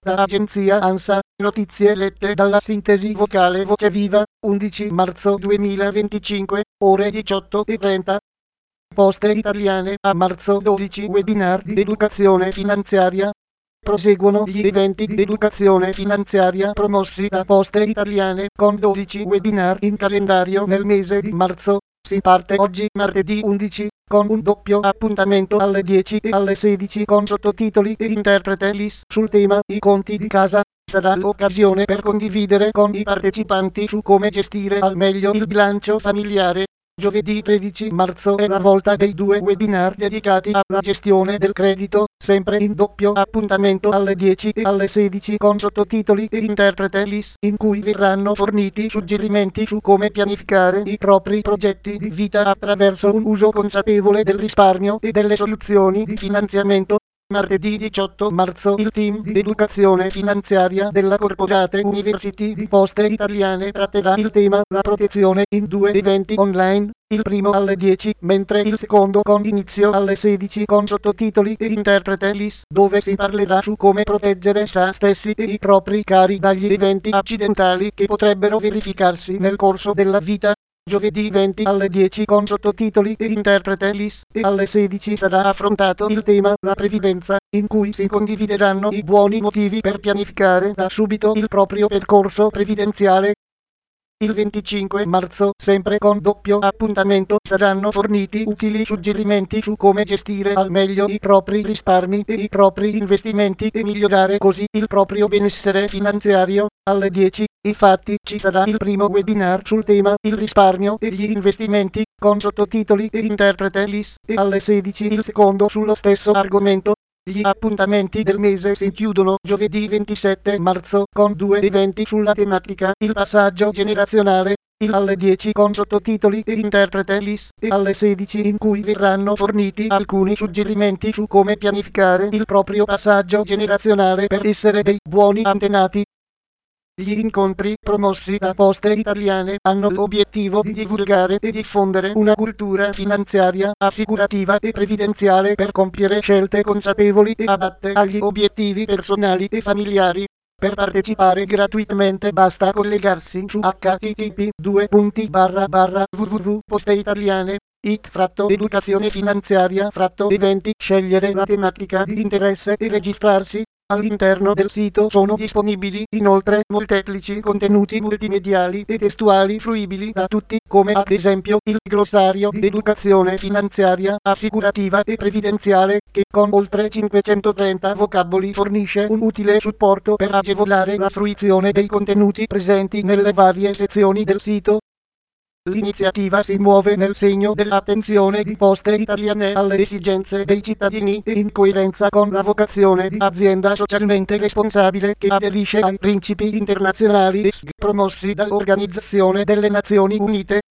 Da agenzia ANSA, notizie lette dalla sintesi vocale Voce Viva, 11 marzo 2025, ore 18:30. Poste Italiane a marzo 12 webinar di educazione finanziaria. Proseguono gli eventi di educazione finanziaria promossi da Poste Italiane con 12 webinar in calendario nel mese di marzo. Si parte oggi martedì 11 con un doppio appuntamento alle 10 e alle 16 con sottotitoli e interprete LIS sul tema I conti di casa. Sarà l'occasione per condividere con i partecipanti su come gestire al meglio il bilancio familiare. Giovedì 13 marzo è la volta dei 2 webinar dedicati alla gestione del credito, sempre in doppio appuntamento alle 10 e alle 16 con sottotitoli e interprete LIS, in cui verranno forniti suggerimenti su come pianificare i propri progetti di vita attraverso un uso consapevole del risparmio e delle soluzioni di finanziamento. Martedì 18 marzo il team di educazione finanziaria della Corporate University di Poste Italiane tratterà il tema la protezione in 2 eventi online, il primo alle 10 mentre il secondo con inizio alle 16 con sottotitoli e interprete LIS, dove si parlerà su come proteggere se stessi e i propri cari dagli eventi accidentali che potrebbero verificarsi nel corso della vita. Giovedì 20 alle 10 con sottotitoli e interprete LIS e alle 16 sarà affrontato il tema la previdenza, in cui si condivideranno i buoni motivi per pianificare da subito il proprio percorso previdenziale. Il 25 marzo, sempre con doppio appuntamento, saranno forniti utili suggerimenti su come gestire al meglio i propri risparmi e i propri investimenti e migliorare così il proprio benessere finanziario. Alle 10, infatti, ci sarà il primo webinar sul tema il risparmio e gli investimenti, con sottotitoli e interprete LIS, e alle 16 il secondo sullo stesso argomento. Gli appuntamenti del mese si chiudono giovedì 27 marzo con 2 eventi sulla tematica il passaggio generazionale, il alle 10 con sottotitoli e interprete LIS e alle 16 in cui verranno forniti alcuni suggerimenti su come pianificare il proprio passaggio generazionale per essere dei buoni antenati. Gli incontri promossi da Poste Italiane hanno l'obiettivo di divulgare e diffondere una cultura finanziaria, assicurativa e previdenziale per compiere scelte consapevoli e adatte agli obiettivi personali e familiari. Per partecipare gratuitamente basta collegarsi su http://www.posteitaliane.it/educazione finanziaria/eventi, scegliere la tematica di interesse e registrarsi. All'interno del sito sono disponibili inoltre molteplici contenuti multimediali e testuali fruibili da tutti, come ad esempio il glossario di educazione finanziaria, assicurativa e previdenziale, che con oltre 530 vocaboli fornisce un utile supporto per agevolare la fruizione dei contenuti presenti nelle varie sezioni del sito. L'iniziativa si muove nel segno dell'attenzione di Poste Italiane alle esigenze dei cittadini e in coerenza con la vocazione di azienda socialmente responsabile che aderisce ai principi internazionali ESG promossi dall'Organizzazione delle Nazioni Unite.